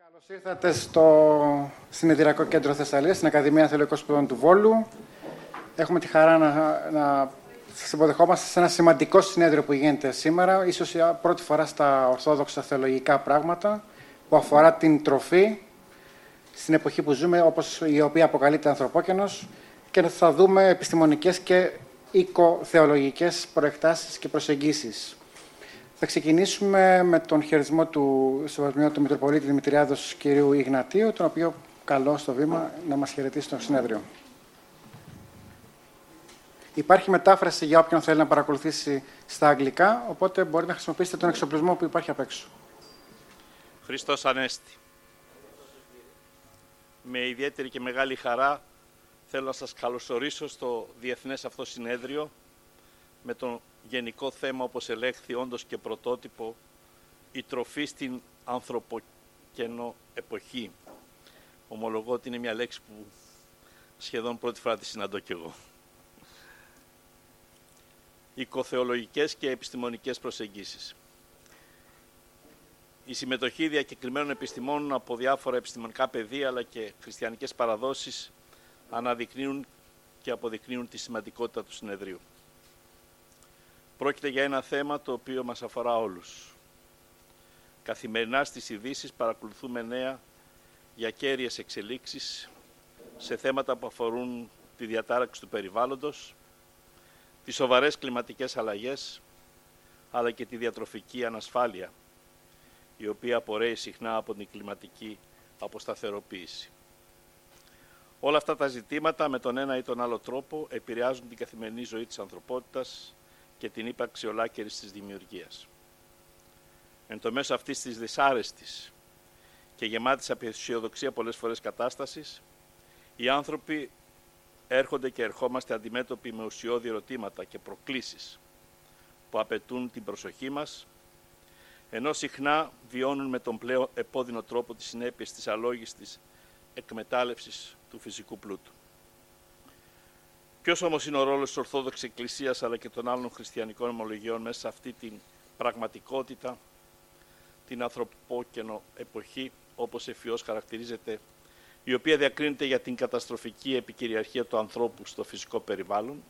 Καλώς ήρθατε στο Συνεδριακό Κέντρο Θεσσαλίας, στην Ακαδημία Θεολογικών Σπουδών του Βόλου. Έχουμε τη χαρά να σας υποδεχόμαστε σε ένα σημαντικό συνέδριο που γίνεται σήμερα, ίσως για πρώτη φορά στα ορθόδοξα θεολογικά πράγματα, που αφορά την τροφή στην εποχή που ζούμε, όπως η οποία αποκαλείται ανθρωπόκαινος, και θα δούμε επιστημονικές και οικοθεολογικές προεκτάσεις και προσεγγίσεις. Θα ξεκινήσουμε με τον χαιρισμό του Σεβασμιού του Μητροπολίτη Δημητριάδος κ. Ιγνατίου, τον οποίο καλώ στο βήμα να μας χαιρετήσει στο συνέδριο. Υπάρχει μετάφραση για όποιον θέλει να παρακολουθήσει στα αγγλικά, οπότε μπορείτε να χρησιμοποιήσετε τον εξοπλισμό που υπάρχει απ' έξω. Χριστός Ανέστη. Με ιδιαίτερη και μεγάλη χαρά θέλω να σας καλωσορίσω στο διεθνές αυτό συνέδριο με τον γενικό θέμα, όπως ελέγχθη όντως και πρωτότυπο, η τροφή στην ανθρωποκαινό εποχή. Ομολογώ ότι είναι μια λέξη που σχεδόν πρώτη φορά τη συναντώ κι εγώ. Οικοθεολογικές και επιστημονικές προσεγγίσεις. Η συμμετοχή διακεκριμένων επιστημόνων από διάφορα επιστημονικά πεδία αλλά και χριστιανικές παραδόσεις αναδεικνύουν και αποδεικνύουν τη σημαντικότητα του συνεδρίου. Πρόκειται για ένα θέμα το οποίο μας αφορά όλους. Καθημερινά στις ειδήσεις παρακολουθούμε νέα για κέρυες εξελίξεις σε θέματα που αφορούν τη διατάραξη του περιβάλλοντος, τις σοβαρές κλιματικές αλλαγές, αλλά και τη διατροφική ανασφάλεια, η οποία απορρέει συχνά από την κλιματική αποσταθεροποίηση. Όλα αυτά τα ζητήματα με τον ένα ή τον άλλο τρόπο επηρεάζουν την καθημερινή ζωή της ανθρωπότητας και την ύπαρξη ολάκερης της δημιουργίας. Εν το μέσο αυτής της δυσάρεστης και γεμάτης απεσιοδοξία πολλές φορές κατάστασης, οι άνθρωποι έρχονται και ερχόμαστε αντιμέτωποι με ουσιώδη ερωτήματα και προκλήσεις που απαιτούν την προσοχή μας, ενώ συχνά βιώνουν με τον πλέον επώδυνο τρόπο τις συνέπειες της αλόγιστης εκμετάλλευσης του φυσικού πλούτου. Ποιος όμως είναι ο ρόλος της Ορθόδοξης Εκκλησίας αλλά και των άλλων χριστιανικών ομολογιών μέσα σε αυτή την πραγματικότητα, την ανθρωπόκαινο εποχή, όπως ευφυώς χαρακτηρίζεται, η οποία διακρίνεται για την καταστροφική επικυριαρχία του ανθρώπου στο φυσικό περιβάλλον,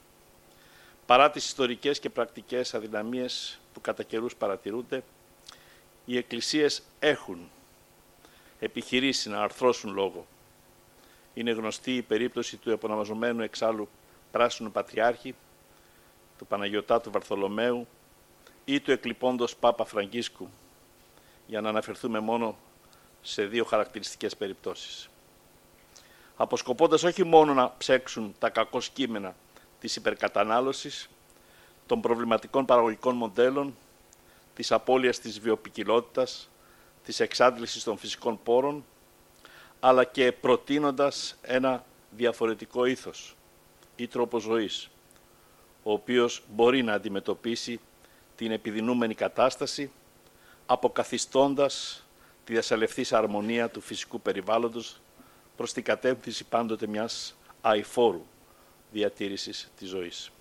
παρά τις ιστορικές και πρακτικές αδυναμίες που κατά καιρούς παρατηρούνται, οι εκκλησίες έχουν επιχειρήσει να αρθρώσουν λόγο. Είναι γνωστή η περίπτωση του επωνομαζομένου εξάλλου πράσινου πατριάρχη, του Παναγιωτάτου Βαρθολομαίου ή του εκλειπώντος Πάπα Φραγκίσκου, για να αναφερθούμε μόνο σε δύο χαρακτηριστικές περιπτώσεις. Αποσκοπώντας όχι μόνο να ψέξουν τα κακώς κείμενα της υπερκατανάλωσης, των προβληματικών παραγωγικών μοντέλων, της απώλειας της βιοποικιλότητας, της εξάντλησης των φυσικών πόρων, αλλά και προτείνοντας ένα διαφορετικό ήθος ή τρόπο ζωής, ο οποίος μπορεί να αντιμετωπίσει την επιδεινούμενη κατάσταση, αποκαθιστώντας τη διασαλευθής αρμονία του φυσικού περιβάλλοντος προς την κατεύθυνση πάντοτε μιας αειφόρου διατήρησης της ζωής.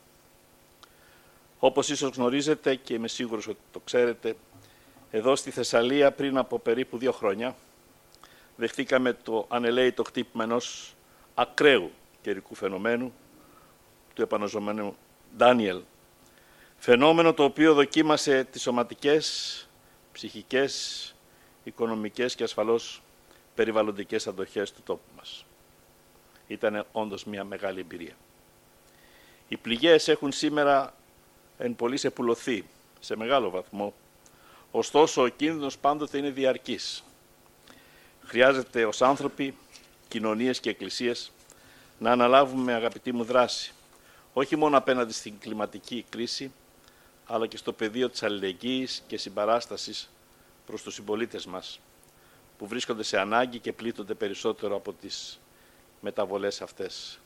Όπως ίσως γνωρίζετε και είμαι σίγουρος ότι το ξέρετε, εδώ στη Θεσσαλία πριν από περίπου 2 χρόνια δεχτήκαμε το ανελαίητο χτύπημα ενός ακραίου καιρικού φαινομένου, του επαναζωμένου Ντάνιελ. Φαινόμενο το οποίο δοκίμασε τις σωματικές, ψυχικές, οικονομικές και ασφαλώς περιβαλλοντικές αντοχές του τόπου μας. Ήταν όντως μια μεγάλη εμπειρία. Οι πληγές έχουν σήμερα εν πολλοίς επουλωθεί σε μεγάλο βαθμό, ωστόσο ο κίνδυνος πάντοτε είναι διαρκής. Χρειάζεται ως άνθρωποι, κοινωνίες και εκκλησίες να αναλάβουμε, αγαπητοί μου, δράση, όχι μόνο απέναντι στην κλιματική κρίση, αλλά και στο πεδίο της αλληλεγγύης και συμπαράστασης προς τους συμπολίτες μας, που βρίσκονται σε ανάγκη και πλήττονται περισσότερο από τις μεταβολές αυτές.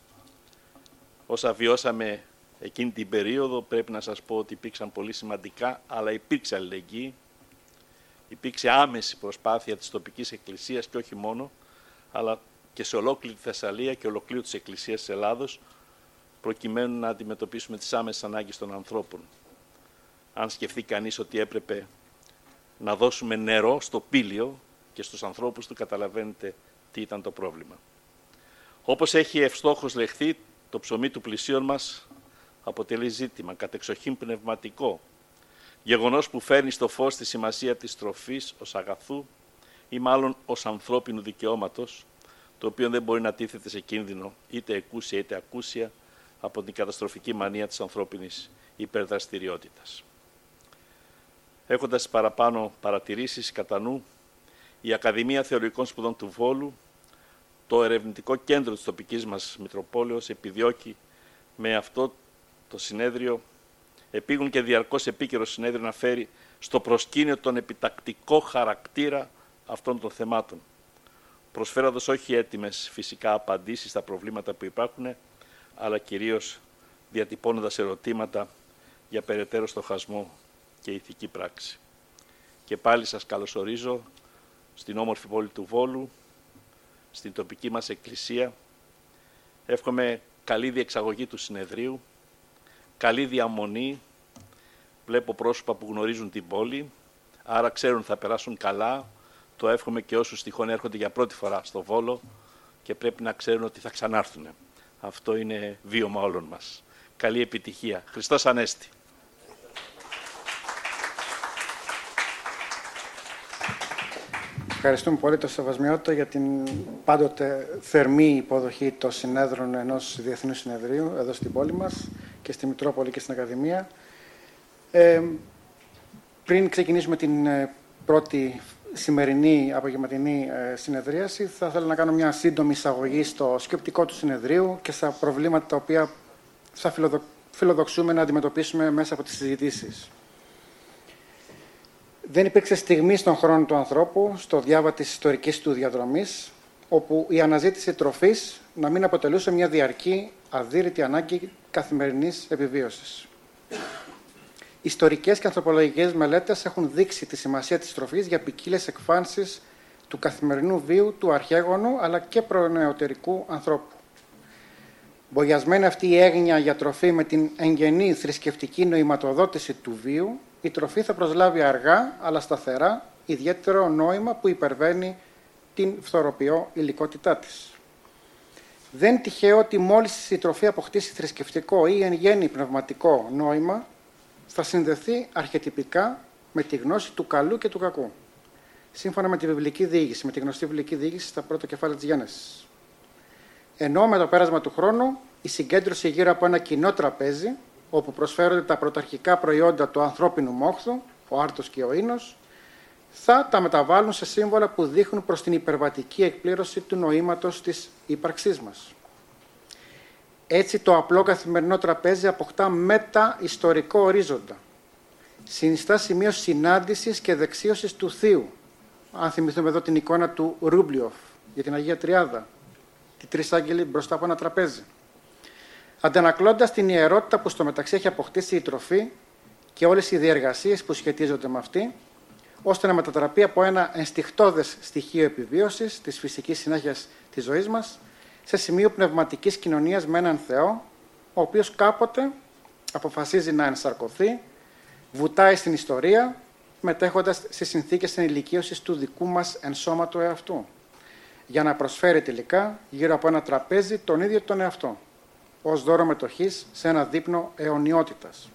Όσα βιώσαμε εκείνη την περίοδο, πρέπει να σας πω ότι υπήρξαν πολύ σημαντικά, αλλά υπήρξε αλληλεγγύη, υπήρξε άμεση προσπάθεια της τοπικής εκκλησίας και όχι μόνο, αλλά και σε ολόκληρη τη Θεσσαλία και ολοκλήρου της Εκκλησίας της Ελλάδος, προκειμένου να αντιμετωπίσουμε τις άμεσες ανάγκες των ανθρώπων. Αν σκεφτεί κανείς ότι έπρεπε να δώσουμε νερό στο πήλιο και στους ανθρώπους του καταλαβαίνετε τι ήταν το πρόβλημα. Όπως έχει ευστόχως λεχθεί, το ψωμί του πλησίον μας αποτελεί ζήτημα κατεξοχήν πνευματικό, γεγονός που φέρνει στο φως τη σημασία της τροφής ως αγαθού ή μάλλον ως ανθρώπινου δικαιώματος, το οποίο δεν μπορεί να τίθεται σε κίνδυνο είτε εκούσια είτε ακούσια από την καταστροφική μανία της ανθρώπινης υπερδραστηριότητας. Έχοντας παραπάνω παρατηρήσεις κατά νου, η Ακαδημία Θεολογικών Σπουδών του Βόλου, το ερευνητικό κέντρο της τοπικής μας Μητροπόλεως, επιδιώκει με αυτό το συνέδριο, επίγουν και διαρκώς επίκαιρο συνέδριο, να φέρει στο προσκήνιο τον επιτακτικό χαρακτήρα αυτών των θεμάτων, προσφέροντας όχι έτοιμες φυσικά απαντήσεις στα προβλήματα που υπάρχουν, αλλά κυρίως διατυπώνοντας ερωτήματα για περαιτέρω στοχασμό και ηθική πράξη. Και πάλι σας καλωσορίζω στην όμορφη πόλη του Βόλου, στην τοπική μας εκκλησία. Εύχομαι καλή διεξαγωγή του συνεδρίου, καλή διαμονή. Βλέπω πρόσωπα που γνωρίζουν την πόλη, άρα ξέρουν θα περάσουν καλά. Το εύχομαι και όσους τυχόν έρχονται για πρώτη φορά στο Βόλο και πρέπει να ξέρουν ότι θα ξανάρθουν. Αυτό είναι βίωμα όλων μας. Καλή επιτυχία. Χριστός Ανέστη. Ευχαριστούμε πολύ το Σεβασμιότητα για την πάντοτε θερμή υποδοχή των συνέδρων ενός διεθνούς συνεδρίου εδώ στην πόλη μας και στη Μητρόπολη και στην Ακαδημία. Πριν ξεκινήσουμε την πρώτη σημερινή απογευματινή συνεδρίαση, θα ήθελα να κάνω μια σύντομη εισαγωγή στο σκεπτικό του συνεδρίου και στα προβλήματα τα οποία θα φιλοδοξούμε να αντιμετωπίσουμε μέσα από τις συζητήσεις. Δεν υπήρξε στιγμή στον χρόνο του ανθρώπου, στο διάβα της ιστορικής του διαδρομής, όπου η αναζήτηση τροφής να μην αποτελούσε μια διαρκή, αδύρυτη ανάγκη καθημερινής επιβίωσης. Ιστορικές και ανθρωπολογικές μελέτες έχουν δείξει τη σημασία της τροφής για ποικίλες εκφάνσεις του καθημερινού βίου του αρχαίγονου αλλά και προνεωτερικού ανθρώπου. Μπογιασμένη αυτή η έγνοια για τροφή με την εγγενή θρησκευτική νοηματοδότηση του βίου, η τροφή θα προσλάβει αργά αλλά σταθερά ιδιαίτερο νόημα που υπερβαίνει την φθοροποιώ υλικότητά της. Δεν είναι τυχαίο ότι μόλις η τροφή αποκτήσει θρησκευτικό ή εν γέννη πνευματικό νόημα, θα συνδεθεί αρχετυπικά με τη γνώση του καλού και του κακού. Σύμφωνα με τη βιβλική διήγηση, με τη γνωστή βιβλική διήγηση στα πρώτα κεφάλαια της Γένεσης. Ενώ με το πέρασμα του χρόνου, η συγκέντρωση γύρω από ένα κοινό τραπέζι, όπου προσφέρονται τα πρωταρχικά προϊόντα του ανθρώπινου μόχθου, ο άρτος και ο ίνος, θα τα μεταβάλουν σε σύμβολα που δείχνουν προς την υπερβατική εκπλήρωση του νοήματος της ύπαρξής μας. Έτσι το απλό καθημερινό τραπέζι αποκτά μεταιστορικό ορίζοντα. Συνιστά σημείο συνάντησης και δεξίωσης του Θείου. Αν θυμηθούμε εδώ την εικόνα του Ρούμπλιοφ για την Αγία Τριάδα, οι τρεις άγγελοι μπροστά από ένα τραπέζι. Αντανακλώντας την ιερότητα που στο μεταξύ έχει αποκτήσει η τροφή και όλες οι διεργασίες που σχετίζονται με αυτή, ώστε να μετατραπεί από ένα ενστιχτώδες στοιχείο επιβίωσης της φυσικής συνέχειας της ζωής μας, σε σημείο πνευματικής κοινωνίας με έναν Θεό, ο οποίος κάποτε αποφασίζει να ενσαρκωθεί, βουτάει στην ιστορία, μετέχοντας στις συνθήκες ενηλικίωσης του δικού μας ενσώματου εαυτού, για να προσφέρει τελικά γύρω από ένα τραπέζι τον ίδιο τον εαυτό, ως δώρο μετοχής σε ένα δείπνο αιωνιότητας.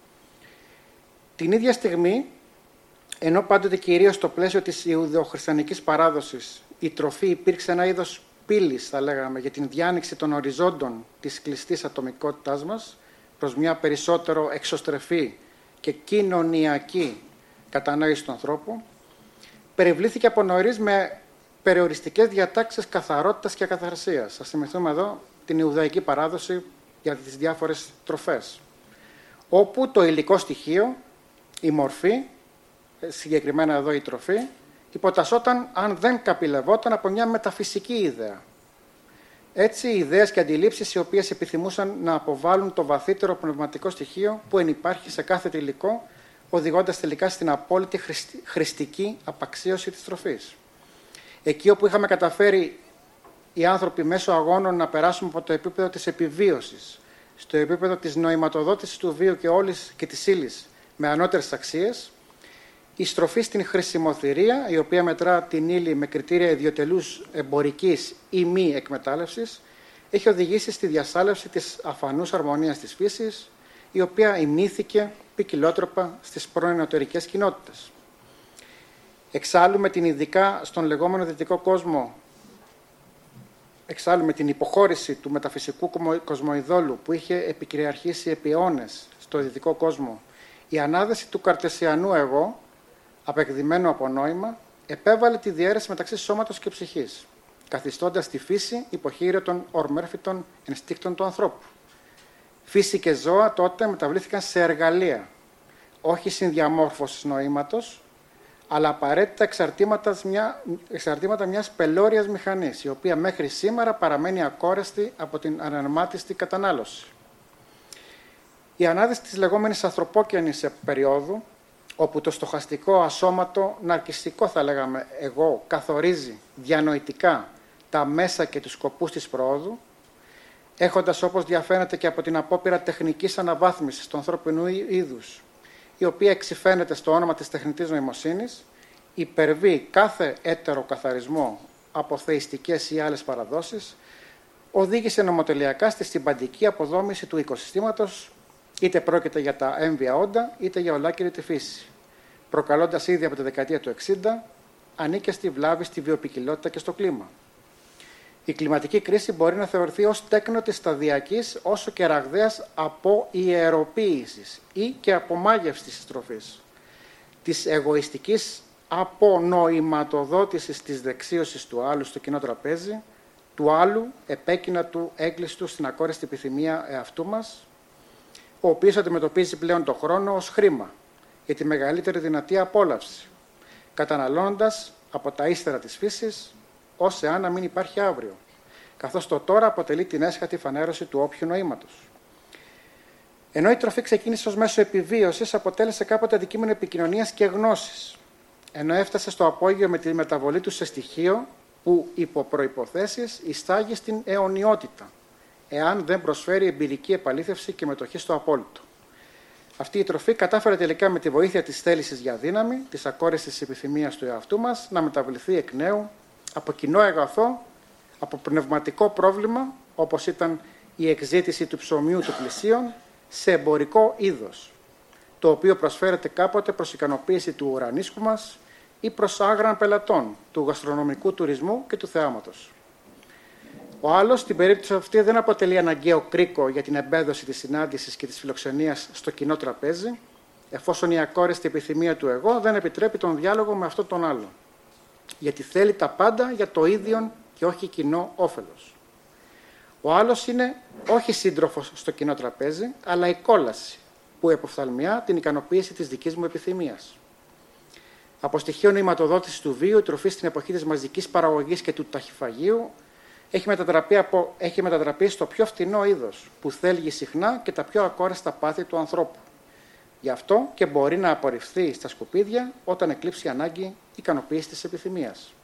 Την ίδια στιγμή, ενώ πάντοτε κυρίως στο πλαίσιο της Ιουδαιοχριστιανικής παράδοσης η τροφή υπήρξε ένα είδος πύλης, θα λέγαμε, για την διάνοιξη των οριζόντων της κλειστής ατομικότητάς μας προς μια περισσότερο εξωστρεφή και κοινωνιακή κατανόηση του ανθρώπου, περιβλήθηκε από νωρίς με περιοριστικές διατάξεις καθαρότητας και ακαθαρσίας. Ας θυμηθούμε εδώ την Ιουδαϊκή παράδοση για τις διάφορες τροφές, όπου το υλικό στοιχείο, η μορφή, συγκεκριμένα εδώ η τροφή, υποτασσόταν αν δεν καπηλευόταν από μια μεταφυσική ιδέα. Έτσι, οι ιδέες και αντιλήψεις οι οποίες επιθυμούσαν να αποβάλουν το βαθύτερο πνευματικό στοιχείο που ενυπάρχει σε κάθε υλικό, οδηγώντας τελικά στην απόλυτη χρηστική απαξίωση της τροφής. Εκεί όπου είχαμε καταφέρει οι άνθρωποι μέσω αγώνων να περάσουμε από το επίπεδο της επιβίωσης στο επίπεδο της νοηματοδότησης του βίου και όλης και της ύλης με ανώτερες αξίες, Η στροφή στην χρησιμοθυρία, η οποία μετρά την ύλη με κριτήρια ιδιωτελούς εμπορικής ή μη εκμετάλλευσης, έχει οδηγήσει στη διασάλευση της αφανούς αρμονίας της φύσης, η οποία υμνήθηκε ποικιλότροπα στις πρώην νεωτερικές κοινότητες. Εξάλλου, με την ειδικά στον λεγόμενο δυτικό κόσμο, εξάλλου με την υποχώρηση του μεταφυσικού κοσμοειδόλου που είχε επικυριαρχήσει επί αιώνες στο δυτικό κόσμο, η ανάδεση του καρτεσιανού εγώ, απεκδημένο από νόημα, επέβαλε τη διαίρεση μεταξύ σώματος και ψυχής, καθιστώντας τη φύση υποχείριο των ορμέρφητων ενστίκτων του ανθρώπου. Φύση και ζώα τότε μεταβλήθηκαν σε εργαλεία, όχι συνδιαμόρφωσης νοήματος, αλλά απαραίτητα εξαρτήματα μιας πελώριας μηχανής, η οποία μέχρι σήμερα παραμένει ακόρεστη από την αναρμάτιστη κατανάλωση. Η ανάδεση της λεγόμενης ανθρωπόκαινης περίοδου, όπου το στοχαστικό, ασώματο, ναρκιστικό θα λέγαμε εγώ, καθορίζει διανοητικά τα μέσα και τους σκοπούς της προόδου, έχοντας όπως διαφαίνεται και από την απόπειρα τεχνικής αναβάθμισης του ανθρώπινου είδους, η οποία εξυφαίνεται στο όνομα της τεχνητής νοημοσύνης, υπερβεί κάθε έτερο καθαρισμό από θεϊστικές ή άλλες παραδόσεις, οδήγησε νομοτελειακά στη συμπαντική αποδόμηση του οικοσυστήματος, είτε πρόκειται για τα έμβια όντα, είτε για ολάκερη τη φύση, προκαλώντας ήδη από τη δεκαετία του 60 ανίκεστη βλάβη στη βιοποικιλότητα και στο κλίμα. Η κλιματική κρίση μπορεί να θεωρηθεί ως τέκνο της σταδιακής όσο και ραγδαίας αποϊεροποίησης ή και απομάγευσης της στροφής, της εγωιστικής απονοηματοδότησης της δεξίωσης του άλλου στο κοινό τραπέζι, του άλλου επέκεινα του έγκλειστου στην ακόρεστη επιθυμία εαυτού μας, ο οποίος αντιμετωπίζει πλέον το χρόνο ως χρήμα για τη μεγαλύτερη δυνατή απόλαυση, καταναλώνοντας από τα ύστερα της φύσης, ως εάν να μην υπάρχει αύριο, καθώς το τώρα αποτελεί την έσχατη φανέρωση του όποιου νοήματος. Ενώ η τροφή ξεκίνησε ως μέσο επιβίωσης, αποτέλεσε κάποτε αντικείμενο επικοινωνίας και γνώσης, ενώ έφτασε στο απόγειο με τη μεταβολή του σε στοιχείο που υπό προϋποθέσεις ειστάγει στην αιωνιότητα, εάν δεν προσφέρει εμπειρική επαλήθευση και μετοχή στο απόλυτο. Αυτή η τροφή κατάφερε τελικά με τη βοήθεια της θέλησης για δύναμη, της ακόρεστης επιθυμίας του εαυτού μας, να μεταβληθεί εκ νέου από κοινό αγαθό, από πνευματικό πρόβλημα, όπως ήταν η εκζήτηση του ψωμιού του πλησίων, σε εμπορικό είδος, το οποίο προσφέρεται κάποτε προς ικανοποίηση του ουρανίσκου μας ή προς άγραν πελατών, του γαστρονομικού τουρισμού και του θεάματος. Ο άλλος, στην περίπτωση αυτή, δεν αποτελεί αναγκαίο κρίκο για την εμπέδωση της συνάντησης και της φιλοξενίας στο κοινό τραπέζι, εφόσον η ακόρεστη επιθυμία του εγώ δεν επιτρέπει τον διάλογο με αυτόν τον άλλο, γιατί θέλει τα πάντα για το ίδιο και όχι κοινό όφελος. Ο άλλος είναι όχι σύντροφος στο κοινό τραπέζι, αλλά η κόλαση, που εποφθαλμιά την ικανοποίηση της δικής μου επιθυμίας. Από στοιχείο νοηματοδότησης του βίου, η τροφή στην εποχή της μαζικής παραγωγής και του ταχυφαγείου έχει μετατραπεί στο πιο φτηνό είδος, που θέλει συχνά και τα πιο ακόρεστα πάθη του ανθρώπου. Γι' αυτό και μπορεί να απορριφθεί στα σκουπίδια όταν εκλείψει ανάγκη ικανοποίηση της επιθυμίας.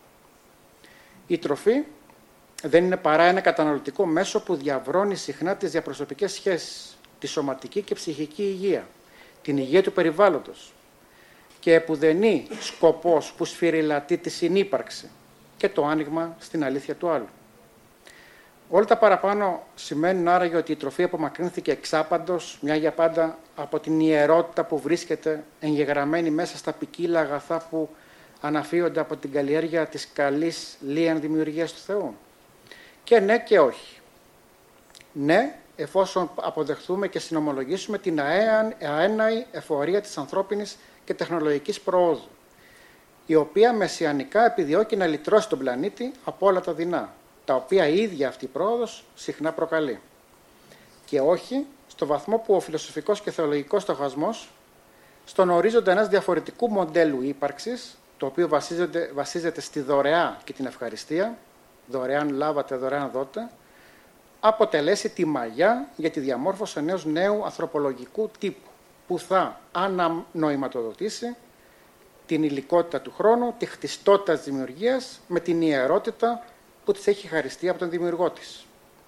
Η τροφή δεν είναι παρά ένα καταναλωτικό μέσο που διαβρώνει συχνά τις διαπροσωπικές σχέσεις, τη σωματική και ψυχική υγεία, την υγεία του περιβάλλοντος και επουδενή σκοπός που σφυριλατεί τη συνύπαρξη και το άνοιγμα στην αλήθεια του άλλου. Όλα τα παραπάνω σημαίνουν άραγε ότι η τροφή απομακρύνθηκε εξάπαντος, μια για πάντα, από την ιερότητα που βρίσκεται εγγεγραμμένη μέσα στα ποικίλα αγαθά που αναφύονται από την καλλιέργεια της καλής λίαν δημιουργίας του Θεού. Και ναι και όχι. Ναι, εφόσον αποδεχθούμε και συνομολογήσουμε την αέναη εφορία της ανθρώπινης και τεχνολογικής προόδου, η οποία μεσιανικά επιδιώκει να λυτρώσει τον πλανήτη από όλα τα δεινά, τα οποία η ίδια αυτή η πρόοδος συχνά προκαλεί. Και όχι στο βαθμό που ο φιλοσοφικός και θεολογικός στοχασμός, στον ορίζοντα ενός διαφορετικού μοντέλου ύπαρξης, το οποίο βασίζεται στη δωρεά και την ευχαριστία, δωρεάν λάβατε, δωρεάν δώτε, αποτελέσει τη μαγιά για τη διαμόρφωση ενός νέου ανθρωπολογικού τύπου, που θα ανανοηματοδοτήσει την υλικότητα του χρόνου, τη χτιστότητα της δημιουργίας με την ιερότητα που της έχει χαριστεί από τον δημιουργό της.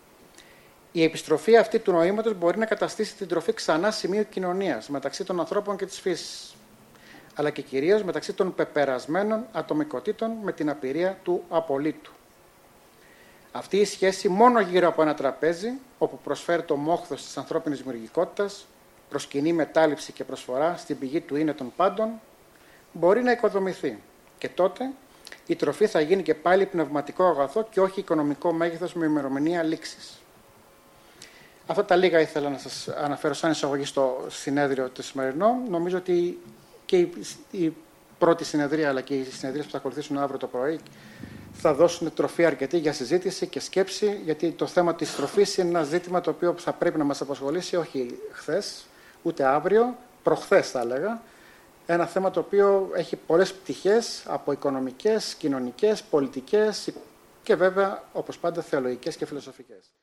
Η επιστροφή αυτή του νοήματος μπορεί να καταστήσει την τροφή ξανά σημείο κοινωνίας μεταξύ των ανθρώπων και της φύσης. αλλά και κυρίως μεταξύ των πεπερασμένων ατομικοτήτων με την απειρία του απολύτου. Αυτή η σχέση μόνο γύρω από ένα τραπέζι, όπου προσφέρει το μόχθος της ανθρώπινης δημιουργικότητας, προσκυνεί μετάληψη και προσφορά στην πηγή του είναι των πάντων, μπορεί να οικοδομηθεί. Και τότε η τροφή θα γίνει και πάλι πνευματικό αγαθό και όχι οικονομικό μέγεθος με ημερομηνία λήξης. Αυτά τα λίγα ήθελα να σας αναφέρω σαν εισαγωγή στο συνέδριο το σημερινό. Νομίζω ότι και η πρώτη συνεδρία αλλά και οι συνεδρίες που θα ακολουθήσουν αύριο το πρωί θα δώσουν τροφή αρκετή για συζήτηση και σκέψη, γιατί το θέμα της τροφής είναι ένα ζήτημα το οποίο θα πρέπει να μας απασχολήσει όχι χθες, ούτε αύριο, προχθές θα έλεγα. Ένα θέμα το οποίο έχει πολλές πτυχές, από οικονομικές, κοινωνικές, πολιτικές και βέβαια, όπως πάντα, θεολογικές και φιλοσοφικές.